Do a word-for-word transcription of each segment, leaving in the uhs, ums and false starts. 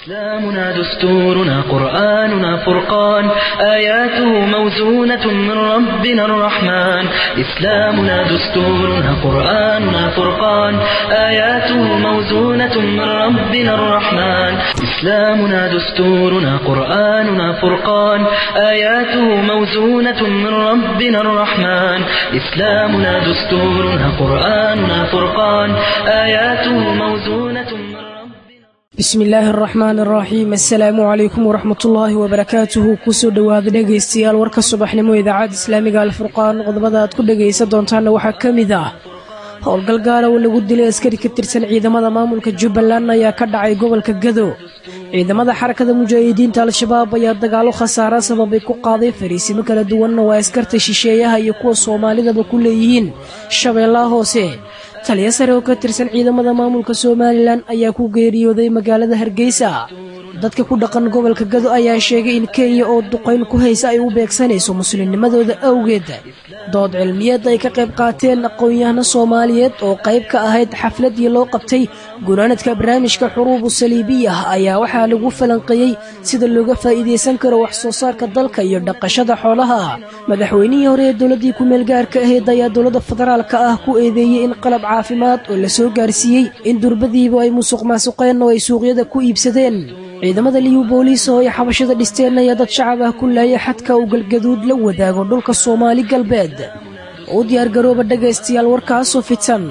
إسلامنا دستورنا قرآننا فرقان آياته موزونة من ربنا الرحمن إسلامنا دستورنا قرآننا فرقان آياته موزونة من ربنا الرحمن إسلامنا دستورنا قرآننا فرقان آياته موزونة من ربنا الرحمن إسلامنا دستورنا قرآننا فرقان آياته موزونة من ربنا بسم الله الرحمن الرحيم السلام عليكم ورحمة الله وبركاته كسو دواد dhageystayaal warka subaxnimo idaacada islaamiga alfurqaan qodobada aad ku dhageysan doontaan waxa kamid ah howlgal gaar ah oo lagu dilay askari ka tirsan ciidamada maamulka Jubbaland ayaa ka dhacay gobolka Gado ciidamada xarakada mujaahidiinta al-shabaab ayaa dagaalo khasaare sababay ku qaaday fariisimo kala duwan oo askarta shisheeyaha iyo kuwa Soomaalida ku leeyihiin Shabeellaha Hoose taliya sare oo ka tirsan ciidamada maamulka Somaliland ayaa ku geeriyooday magaalada Hargeysa dadka ku dhaqan gobolka Gado ayaa sheegay in Kenya oo duqeyn ku haysa ay u beegsanayso muslimnimadooda awgeed dood cilmiyeed ay ka qayb qaateen aqoon-yahano Soomaaliyeed oo qayb ka ahayd xafladii loo qabtay gunaanadka barnaamijka xuruub saliibiya ayaa waxa lagu falanqeeyay sida looga faa'iideysan karo wax soo saarka dalka iyo dhaqashada xoolaha madaxweynihii hore ee dawladii ku meel gaarka ahayd ayaa dawladda federaalka ah ku eedeeyay in qalab caafimaad oo la soo gaarsiiyay in durbadiiba ay musuq maasuqeen oo ay suuqyada ku iibsadeen ciidamada liyu booliis oo ay xabashada dhisteen ayaa dad shacab ah ku laayay xadka uu galgaduud la wadaago dhulka Soomaali galbeed oo diyaar garooba dhageystayaal warkaas oo fitan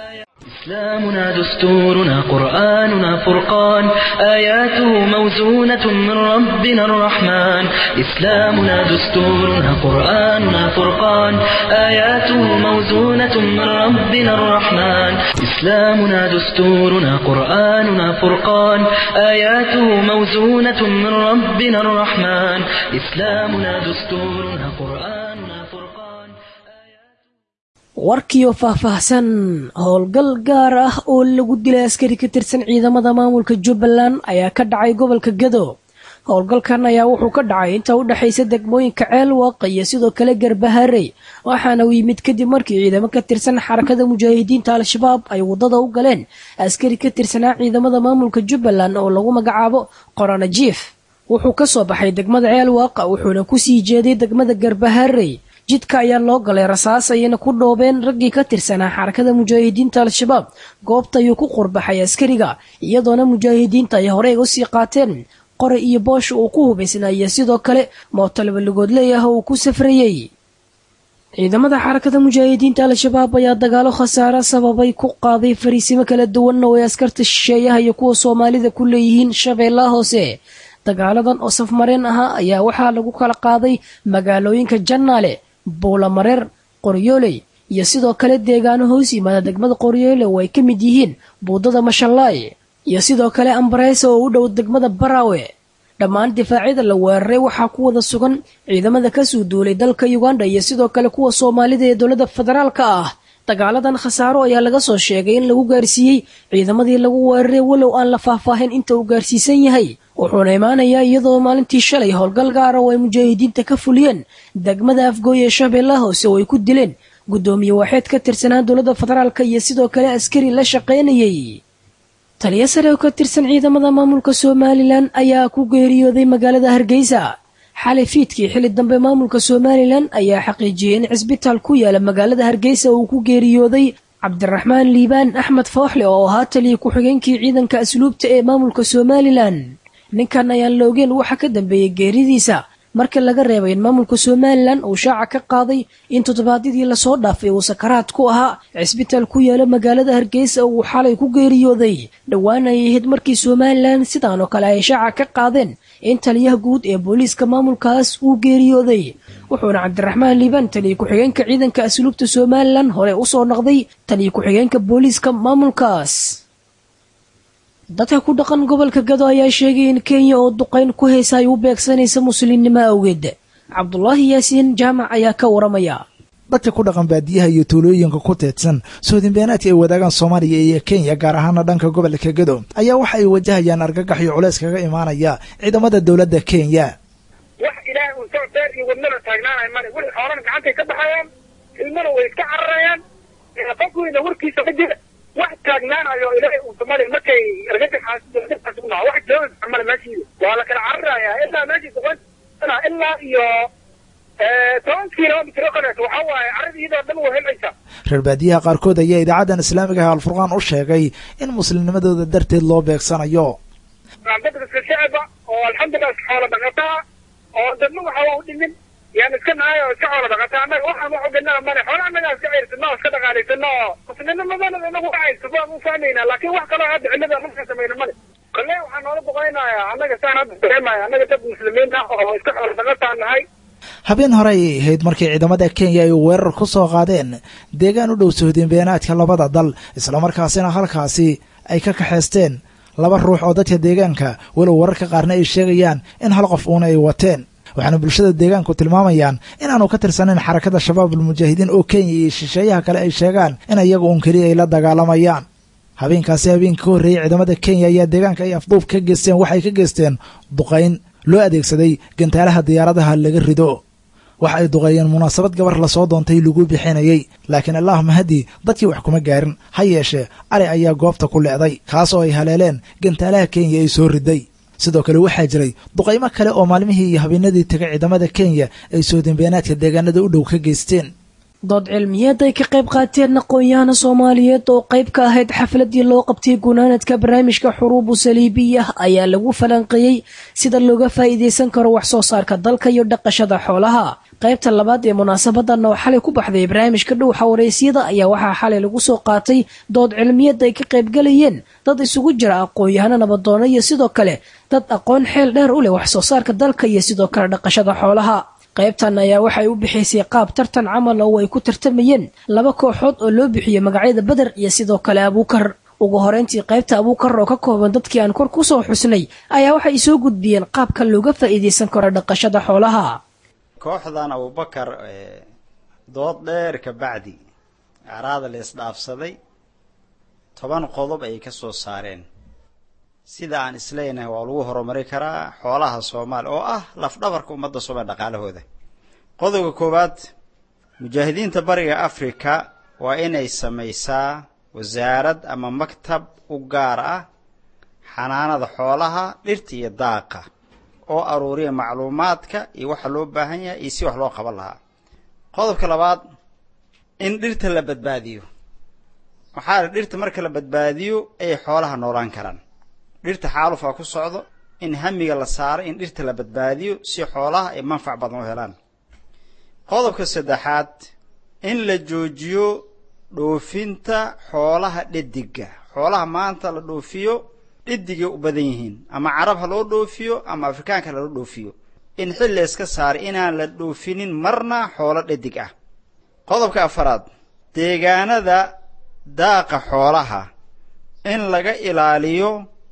إسلامنا دستورنا قرآننا فرقان آياته موزونة من ربنا الرحمن إسلامنا دستورنا قرآننا فرقان آياته موزونة من ربنا الرحمن إسلامنا دستورنا قرآننا فرقان آياته موزونة من ربنا الرحمن إسلامنا دستورنا قرآننا فرقان warkiyo faahfaahsan howlgal gaar ah oo lagu dilay askari ka tirsan ciidamada maamulka Jubbaland ayaa ka dhacay gobolka Gado howlgalkan ayaa wuxuu ka dhacay inta u dhaxaysa degmooyinka Ceelwaaq iyo sidoo kale Garbaharey waxaana uu yimid kadib markii ciidamo ka tirsan xarakada mujaahidiinta al-shabaab ay wadada u galeen askari ka tirsan ciidamada maamulka Jubbaland oo lagu magacaabo Qorana Jiif wuxuu ka soo baxay degmada Ceelwaaq wuxuuna ku sii jeeday degmada Garbaharey jidka ayaa loo galay rasaas ayna ku dhoobeen raggii ka tirsanaa xarakada mujaahidiinta al-shabaab goobta ayuu ku qurbaxay askariga iyadoona mujaahidiinta ay hore u sii qaateen qore iyo boosh uu ku hubaysnaa sidoo kale mootalba lugood leeyahay oo ku safrayay ciidamada xarakada mujaahidiinta al-shabaab ayaa dagaalo khasaare sababay ku qaaday fariisimo kala duwan oo askarta shisheeyaha iyo kuwa Soomaalida ku leeyihiin Shabeellaha Hoose dagaaladan oo safmareen ahaa ayaa waxaa lagu kala qaaday magaalooyinka Jannaale Boolamareer Qoryooley iyo sidoo kale deegaano hoos yimaada degmada Qoryooley oo ay ka mid yihiin Buudada Mashallaay iyo sidoo kale Ambareys oo u dhow degmada Barawe dhammaan difaacyada la weeraray waxaa ku wada sugan ciidamada ka soo duulay dalka Uganda iyo sidoo kale kuwa Soomaalida ee dawladda federaalka ah dagaaladan khasaaro ayaa laga soo sheegay in lagu gaarsiiyay ciidamadii lagu weeraray walow aan la faahfaahin inta uu gaarsiisan yahay wuxuuna imaanayaa iyadoo maalintii shalay howlgal gaar ah oo ay mujaahidiinta ka fuliyeen degmada Afgooy ee Shabeellaha Hoose oo ay ku dileen gudoomiye waaxid ka tirsanaa dawladda federaalka iyo sidoo kale askari la shaqeynayay taliya sare oo ka tirsan ciidamada maamulka Somaliland ayaa ku geeriyooday magaalada Hargeysa xalay fiidkii xilli dambe maamulka Somaliland ayaa xaqiijiyay in cisbitaal ku yaala magaalada Hargeysa uu ku geeriyooday Cabdiraxmaan Liibaan Axmed Fooxle oo ahaa taliye ku xigeenkii ciidanka asluubta ee maamulka Somaliland ninkan ayaan la ogeyn waxa ka dambeeyay geeridiisa marka laga reebay in maamulka Somaliland uu shaaca ka qaaday in toddobaadkii la soo dhaafay uu sakaraad ku ahaa cisbitaal ku yaala magaalada Hargeysa uu xalay ku geeriyooday dhawaan ay ahayd markii Somaliland sidaan oo kale ay shaaca ka qaadeen in taliyaha guud ee booliiska maamulkaas uu geeriyooday wuxuuna Cabdiraxmaan Liibaan taliye ku xigeenka ciidanka asluubta Somaliland hore u soo noqday taliye ku xigeenka booliiska maamulkaas dadka ku dhaqan gobolka Gado ayaa sheegay in Kenya oo duqeyn ku haysa ay u beegsanayso muslimnimo awgeed Cabdullaahi Yaasiin Jaamac ayaa ka waramaya dadka ku dhaqan baadiyaha iyo tuulooyinka ku teedsan soodin beenaadka ay wadaagaan Soomaaliya iyo Kenya gaar ahaan dhanka gobolka Gado ayaa waxa ay wajahayaan argagax iyo culays kaga imaanaya ciidamada dawladda Kenya wax ilaahay uu soo dheer iyo wadnada taagnaanay mar wixii xoolaha gacanta ka baxayaan ilmana way iska cararayaan qofkuna warkiisa ma jira wax taagnaanayo ilaahay uu Soomaaliya markay argagax xaasida u nahay wax jooga amal meeshii waa la kala cararayaa ilaa meeshii doqona ilaa iyo ee toban kiiloomitir oo kale waxa waaye caradiida dhan waa helaysa reer baadiyaha qaarkood ayaa idaacadan islaamiga ah Al-Furqaan u sheegay in muslimnimadooda darteed loo beegsanayo dadka shacabka oo alxamdulillah xoolo dhaqataa oo dadna waxa uu dhimin yani iska naayo iska xoolo dhaqataa anaga waxaan wax u gannaa male xoolo anaga iska ciirsano iska dhaqaalaysano muslimnimadana anagu waxayso baan u fahmayna laakiin wax kale hadda cilada markaa sameeyna male kale waxaan noola boqoynayaa anaga saan hadda dareemaya anaga dad muslimiin ah oo iska xoolo dhaqataa nahay habeen hore ay ahayd markii ciidamada Kenya ay weerar ku soo qaadeen deegaan u dhow Suudaan beenaadka labada dal isla markaasina halkaasi ay ka kaxeysteen laba ruux oo dadka deegaanka walow wararka qaarna ay sheegayaan in hal qof uuna ay wateen waxaana bulshada deegaanku tilmaamayaan in aanu ka tirsaneyn xarakada shabaabul mujaahidiin oo Kenya iyo shisheeyaha kale ay sheegaan in iyagu uun kaliya ay la dagaalamayaan habeenkaasi habeenkii horreeyay ciidamada Kenya ayaa deegaanka ay afduub ka geysteen waxay ka geysteen duqayn loo adeegsaday gantaalaha diyaaradaha laga rido waxa ay duqeeyeen munaasabad gabar la soo doontay lagu bixinayay laakiin Allahumma hadi dadkii wax kuma gaarin ha yeeshee ari ayaa goobta ku leeday kaas oo ay haleeleen gantaalaha Kenya ay soo riday sidoo kale waxaa jiray duqeymo kale oo maalmihii iyo habeenadii tagay ciidamada Kenya ay soo dambeeynaadka deegaanada u dhow ka geysteen dood cilmiyeed ay ka qayb qaateen aqoon-yahano Soomaaliyeed oo qayb ka ahayd xafladii loo qabtay gunaanadka barnaamijka xuruubu saliibiyah ayaa lagu falanqeeyay sida looga faa'iideysan karo wax soo saarka dalka iyo dhaqashada xoolaha qaybta labaad ee munaasabadan oo xalay ku baxday barnaamijka dhow xawareysiyada ayaa waxaa xalay lagu soo qaatay dood cilmiyeed ay ka qayb galayeen dad isugu jira aqoon-yahano nabadoon iyo sidoo kale dad aqoon xeel dheer u leh wax soo saarka dalka iyo sidoo kale dhaqashada xoolaha qaybtan ayaa waxay u bixisay qaab tartan camal oo ay ku tartamayeen laba kooxood oo loo bixiyay magacyada Badar iyo sidoo kale Abuukar ugu horeyntii qaybta Abuukar oo ka kooban dadkii aan kor ku soo xusnay ayaa waxay soo gudbiyeen qaabka looga faa'iideysan karo dhaqashada xoolaha kooxdan Abuukar dood dheer ka bacdi araada la isdhaafsaday toban qodob ay ka soo saareen sida aan isleenahay waa lagu horumari karaa xoolaha Soomaal oo ah laf dhabarka ummadda Soomaal dhaqaalahooda qodobka koowaad mujaahidiinta bariga Afrika waa inay samaysaa wasaarad ama maktab u gaar ah xanaanada xoolaha dhirta iyo daaqa oo aruuriya macluumaadka iyo waxa loo baahan yahay iyo si wax loo qaban lahaa qodobka labaad in dhirta la badbaadiyo waxa dhirta marka la badbaadiyo ay xoolaha noolaan karaan dhirta xaalufa ku socdo in hamiga la saaro in dhirta la badbaadiyo si xoolaha ay manfac badan u helaan qodobka saddexaad in la joojiyo dhoofinta xoolaha dhediga xoolaha maanta la dhoofiyo dhediga u badan yihiin ama carab ha loo dhoofiyo ama afrikaanka ha loo dhoofiyo in xil la iska saar inaan la dhoofinin marna xoolo dhedig ah qodobka afaraad deegaanada daaqa xoolaha in laga ilaaliyo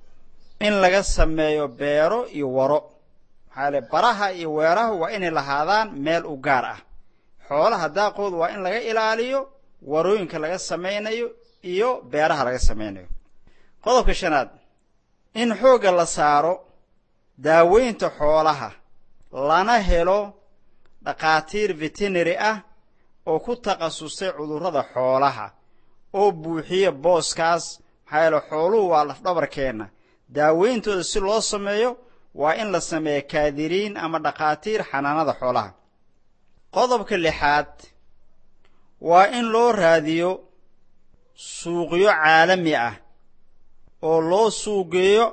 in laga sameeyo beero iyo waro xaale baraha iyo weeraha waa inay lahaadaan meel u gaar ah xoolaha daaqooda waa in laga ilaaliyo warooyinka laga sameeyo iyo beeraha laga sameeyo qodobka shanaad in xooga la saaro daaweynta xoolaha lana helo dhaqaatiir veterinary ah oo ku takhasusay cudurrada xoolaha oo buuxiya booskaas xaale xooluhu waa laf dhabarkeena daaweyntooda si loo sameeyo waa in la sameeyo kaadiriin ama dhaqaatiir xanaanada xoolaha qodobka lixaad waa in loo raadiyo suuqyo caalami ah oo loo suuqeeyo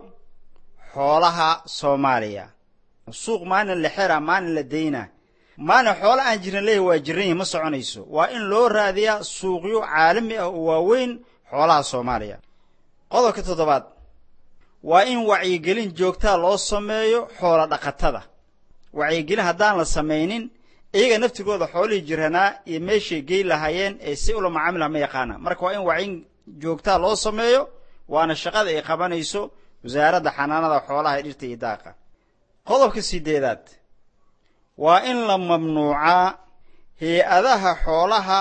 xoolaha Soomaaliya suuq maalin la xira maalin la deyna maalin xoolo aan jirin leeyahay waa jirin ma soconayso waa in loo raadiyaa suuqyo caalami ah oo waaweyn xoolaha Soomaaliya qodobka toddobaad waa in wacyigelin joogta loo sameeyo xoolo dhaqatada wacyigelin haddaan la sameeynin iyaga naftigooda xoolihii jiranaa iyo meeshii geey lahaayeen ee si ula macaamil ma yaqaana marka waa in wacyin joogta loo sameeyo waana shaqada ay qabanayso wasaaradda xanaanada xoolaha ee dhirta iyo daaqa qodobka sideedaad waa in la mamnuucaa hay-adaha xoolaha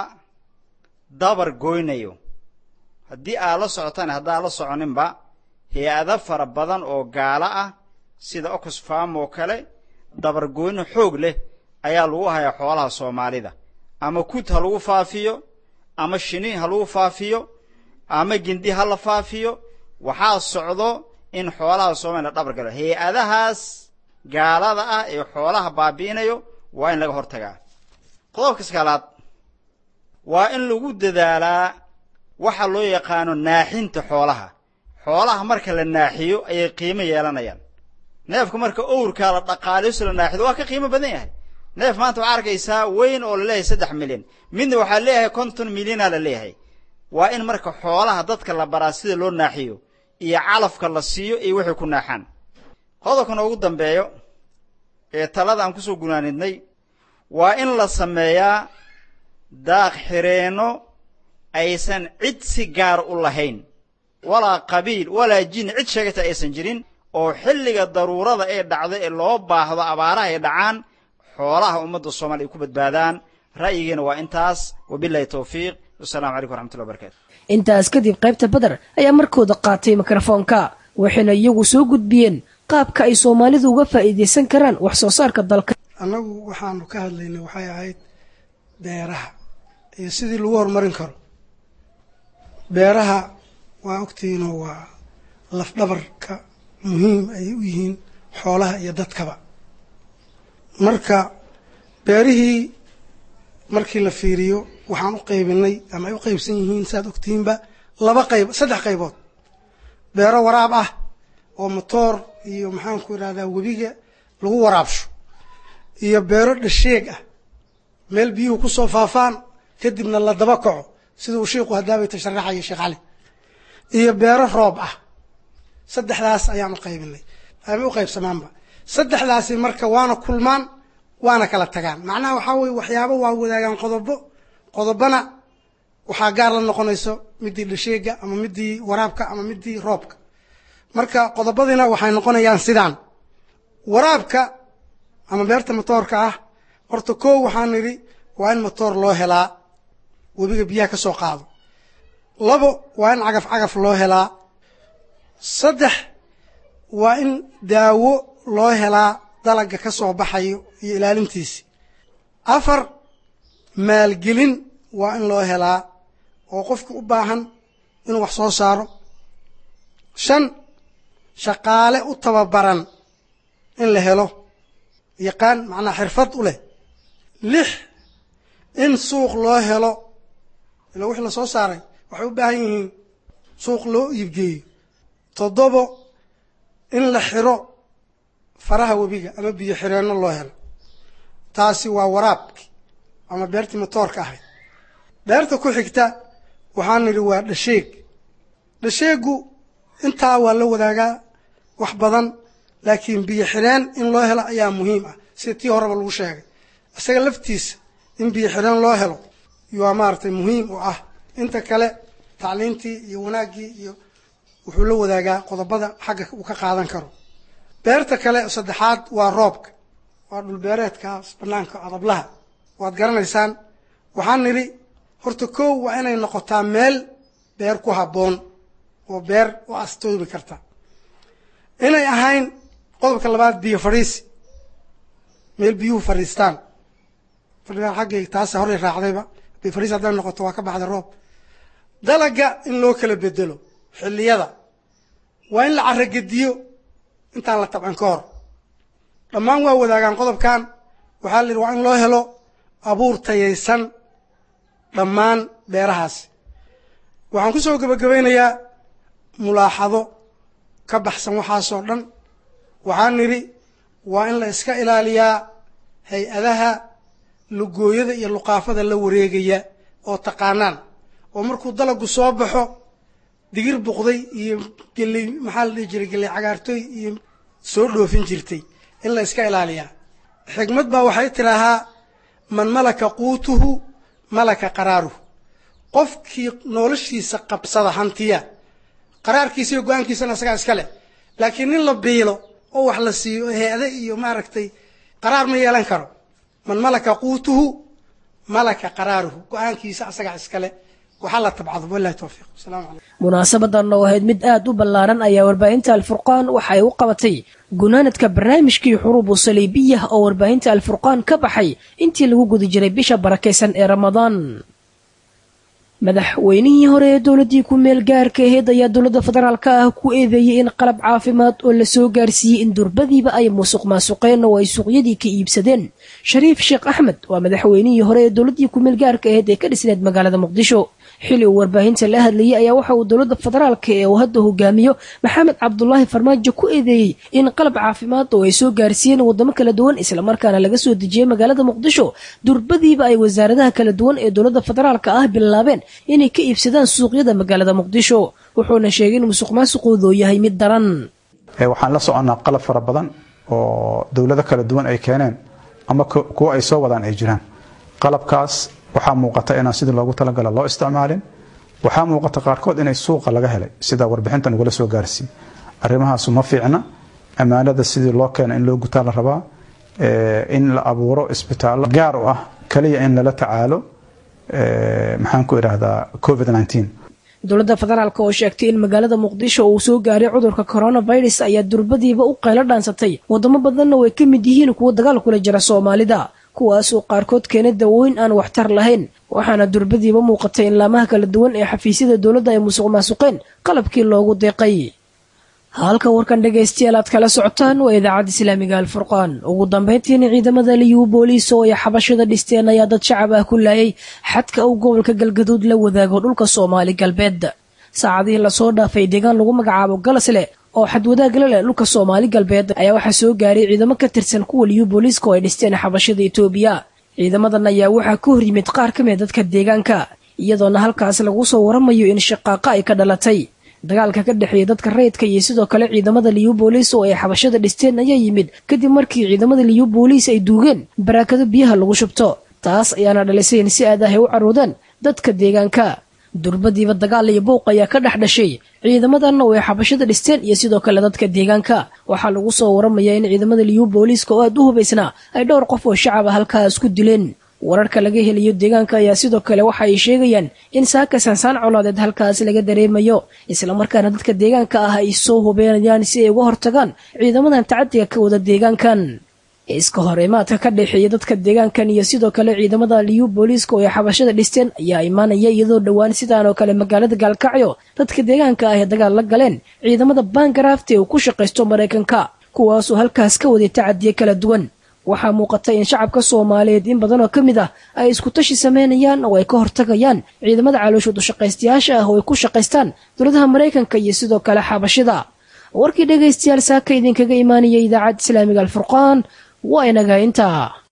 dabar goynayo haddii aad la socotaan haddaan la soconinba hay-ado fara badan oo gaala ah sida Oxfam oo kale dabargoyno xoog leh ayaa lagu hayaa xoolaha Soomaalida ama kut ha lagu faafiyo ama shini ha lagu faafiyo ama gindi ha la faafiyo waxaa socdo in xoolaha Soomaaliya dhabar galo hay-adahaas gaalada ah ee xoolaha baabiinayo waa in laga hortagaa qodobka iskalaad waa in lagu dadaalaa waxa loo yaqaano naaxinta xoolaha xoolaha marka la naaxiyo ay qiimo yeelanayaan neefka marka owrka la dhaqaaliso la naaxido waa ka qiimo badan yahay neef maanta waxa arkaysaa weyn oo leeyahay saddex milyan midna waxa leeyahay konton milyan la leeyahay waa in marka xoolaha dadka la baraa sida loo naaxiyo iyo calafka la siiyo iyo wixii ku naaxan qodobkan ugu dambeeyo ee talada aan ku soo gunaanidnay waa in la sameeyaa daaq xireeno aysan cid si gaar u lahayn walaa qabiil walaa jin cid sheegata aysan jirin oo xilliga daruurada ee dhacdo ee loo baahdo abaaraha ay dhacaan xoolaha ummadda Soomaaliya ku badbaadaan ra'yigeena waa intaas wabillahi tawfiiq wasalaamu calaykum waraxmatullahi wabarakaatuh intaas kadib qaybta badar ayaa markooda qaatay mikrofoonka waxayna iyagu soo gudbiyeen qaabka ay Soomaalidu uga faa'iideysan karaan wax soo saarka dalka anagu waxaanu ka hadlaynay waxay ahayd beeraha iyo sidii lagu horumarin karo beeraha waa ogtiinoo waa laf dhabarka muhiim ay u yihiin xoolaha iyo dadkaba marka beerihii markii la fiiriyo waxaan u qaybinay ama ay u qaybsan yihiin saad ogtiinba laba qayb saddex qaybood beero waraab ah oo motor iyo maxaan ku yiraahdaa webiga lagu waraabsho iyo beero dhasheeg ah meel biyuhu ku soo faafaan kadibna la daba kaco sida uu sheekhu hadaabay tasharaxay Sheekh Cali iyo beero roob ah saddexdaas ayaan u qaybinay ay u qaybsamaanba saddexdaasi marka waana kulmaan waana kala tagaan macnaha waxa weey waxyaabo waa wadaagaan qodobo qodobana waxa gaar la noqonayso midii dhasheega ama midii waraabka ama midii roobka marka qodobadina waxay noqonayaan sidaan waraabka ama beerta motorka ah horta koow waxaan niri waa in motor loo helaa webiga biyaha ka soo qaado labo waa in cagaf cagaf loo helaa saddex waa in daawo loo helaa dalaga ka soo baxayo iyo ilaalintiisa afar maalgelin waa in loo helaa oo qofku u baahan inuu wax soo saaro shan shaqaale u tababaran in la helo yaqaan macnaa xirfad u leh lix in suuq loo helo ila wixii la soo saaray waxay u baahan yihiin suuq loo iibgeeyo toddobo in la xiro faraha webiga ama biyo xireenno loo helo taasi waa waraabki ama beertii motorka ahayd beerta ku xigta waxaan nidhi waa dhasheeg dhasheegu intaa waa la wadaagaa wax badan laakiin biyo xireen in loo helo ayaa muhiim ah sida tii horeba lagu sheegay isaga laftiisa in biyo xireen loo helo waa maartay muhiim u ah inta kale tacliintii iyo wanaaggii iyo wuxuu la wadaagaa qodobada xagga uu ka qaadan karo beerta kale saddexaad waa roobka waa dhul beereedka banaanka adablaha waad garanaysaan waxaan nidhi horta koow waa inay noqotaa meel beer ku habboon oo beer u astoobi karta inay ahayn qodobka labaad biyo fadhiisi meel biyuhu fadhiistaan fadhiga xaggay taas hore raacdayba biyo fadhiis hadday noqoto waa ka baxda roob dalaga in loo kala bedelo xilliyada waa in la carragediyo intaan la tabcan ka hor dhammaan waa wadaagaan qodobkan waxaa la yidhi waa in loo helo abuur tayaysan dhammaan beerahaasi waxaan ku soo gabagabaynayaa mulaaxado ka baxsan waxaasoo dhan waxaan nidhi waa in la iska ilaaliyaa hay-adaha lugooyada iyo luqaafada la wareegaya oo taqaanaan oo markuu dalagu soo baxo digir buqday iyo geley maxaa la dhihi jiray geley cagaartoy iyo soo dhoofin jirtay in la iska ilaaliyaa xigmad baa waxay tidaahaa man malaka quutuhu malaka qaraaruhu qofkii noloshiisa qabsada hantiya qaraarkiisa iyo go-aankiisana isagaa iska leh laakiin nin la biilo oo wax la siiyo hay-ade iyo maaragtay qaraar ma yeelan karo man malaka quutuhu malaka qaraaruhu go-aankiisa isagaa iska leh waxaa la tabcado wallahi tawfiiq assalaamu calaykum munaasabadan oo ahayd mid aad u ballaaran ayaa warbaahinta alfurqaan waxay u qabatay gunaanadka barnaamijkii xuruubu saliibiyah oo warbaahinta alfurqaan ka baxay intii lagu guda jiray bisha barakaysan ee ramadaan madaxweynihii hore ee dowladii ku meel gaarka ahayd ayaa dowladda federaalka ah ku eedeeyey in qalab caafimaad oo la soo gaarsiiyey in durbadiiba ay musuq maasuqeen oo ay suuqyadii ka iibsadeen shariif sheekh axmed waa madaxweynihii hore ee dowladii ku meel gaarka ahayd ee ka dhisneed magaalada muqdisho xili uu warbaahinta la hadlayay ayaa waxa uu dowladda federaalka ee uu hadda hogaamiyo maxamed cabdulaahi farmaajo ku eedeeyey in qalab caafimaad oo ay soo gaarsiiyeen wadamo kala duwan islamarkaana laga soo dejiyey magaalada muqdisho durbadiiba ay wasaaradaha kala duwan ee dowladda federaalka ah bilaabeen inay ka iibsadaan suuqyada magaalada muqdisho wuxuuna sheegay in musuq maasuqoodu yahay mid daran waxaan la soconaa qalab fara badan oo dowlado kala duwan ay keeneen ama kuwa ay soo wadaan ay jiraan qalabkaas waxaa muuqata inaan sidii loogu talagala loo isticmaalin waxaa muuqata qaarkood inay suuqa laga helay sida warbixintan ugula soo gaarsiiyey arrimahaasu ma fiicna ammaanada sidii loo keena in loo gutaa la rabaa in la abuuro isbitaallo gaar u ah kaliya in lala tacaalo maxaan ku idhaahdaa covid nineteen dowladda federaalka oo sheegtay in magaalada muqdisho uu soo gaaray cudurka coronavirus ayaa durbadiiba u qaylo dhaansatay wadamo badanna way ka mid yihiin kuwa dagaal kula jira soomaalida kuwaasoo qaarkood keenay dawooyin aan waxtar lahayn waxaana durbadiiba muuqatay in laamaha kala duwan ee xafiisyada dowladda ay musuq maasuqeen qalabkii loogu deeqay halka warkan dhegaystayaal aad kala socotaan waa idaacadda islaamiga alfurqaan ugu dambeyntiina ciidamada liyu booliis oo ay xabashada dhisteen ayaa dad shacab ah ku laayay xadka uu gobolka galgaduud la wadaago dhulka soomaali galbeed saacadihii lasoo dhaafay deegaan lagu magacaabo galasle oo xadwadaagla leh dhulka soomaali galbeed ayaa waxaa soo gaaray ciidamo ka tirsan kuwa liyu booliiska oo ay dhisteen xabashada etoobiya ciidamadan ayaa waxaa ka hor yimid qaar ka mid dadka deegaanka iyadoona halkaas lagu soo waramayo in shaqaaqa ay ka dhalatay dagaalka ka dhexeeya dadka rayidka iyo sidoo kale ciidamada liyu booliis oo ay xabashada dhisteen ayaa yimid kadib markii ciidamada liyu booliis ay duugeen baraakado biyaha lagu shubto taas ayaana dhalisay in si aad ah ay u caroodaan dadka deegaanka durbadiiba dagaal iyo buuq ayaa ka dhex dhashay ciidamadan oo ay xabashada dhisteen iyo sidoo kale dadka deegaanka waxaa lagu soo waramayaa in ciidamada liyu booliiska oo aad u hubaysnaa ay dhowr qof oo shacab ah halkaas ku dileen wararka laga helayo deegaanka ayaa sidoo kale waxa ay sheegayaan in saaka sansaan colaadeed halkaas laga dareemayo islamarkaana dadka deegaanka ah ay soo hubeenayaan si ay uga hortagaan ciidamadan tacadiga ka wada deegaankan iska horimaadka ka dhexeeya dadka deegaankan iyo sidoo kale ciidamada liyu booliiska oo ay xabashada dhisteen ayaa imaanaya iyadoo dhowaan sidaan oo kale magaalada gaalkacyo dadka deegaanka ah ee dagaal la galeen ciidamada baangaraafta ee uu ku shaqaysto maraykanka kuwaasoo halkaas ka waday tacadiye kala duwan waxaa muuqata in shacabka soomaaliyeed in badan oo ka mid ah ay isku tashi sameynayaan oo ay ka hortagayaan ciidamada calooshood u shaqaystayaasha ah oo ay ku shaqaystaan dowladaha maraykanka iyo sidoo kale xabashida warkii dhegaystayaal saaka idinkaga imaanaya idaacadda islaamiga alfurqaan waa inaga intaa.